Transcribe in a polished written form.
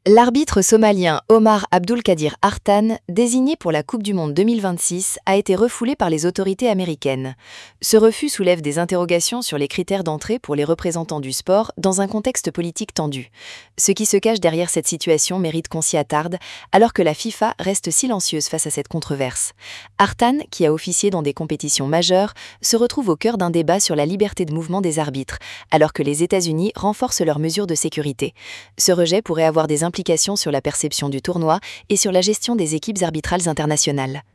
L'arbitre somalien Omar Abdulkadir Artan, désigné pour la Coupe du Monde 2026, a été refoulé par les autorités américaines. Ce refus soulève des interrogations sur les critères d'entrée pour les représentants du sport dans un contexte politique tendu. Ce qui se cache derrière cette situation mérite qu'on s'y attarde, alors que la FIFA reste silencieuse face à cette controverse. Artan, qui a officié dans des compétitions majeures, se retrouve au cœur d'un débat sur la liberté de mouvement des arbitres, alors que les États-Unis renforcent leurs mesures de sécurité. Ce rejet pourrait avoir des implications sur la perception du tournoi et sur la gestion des équipes arbitrales internationales.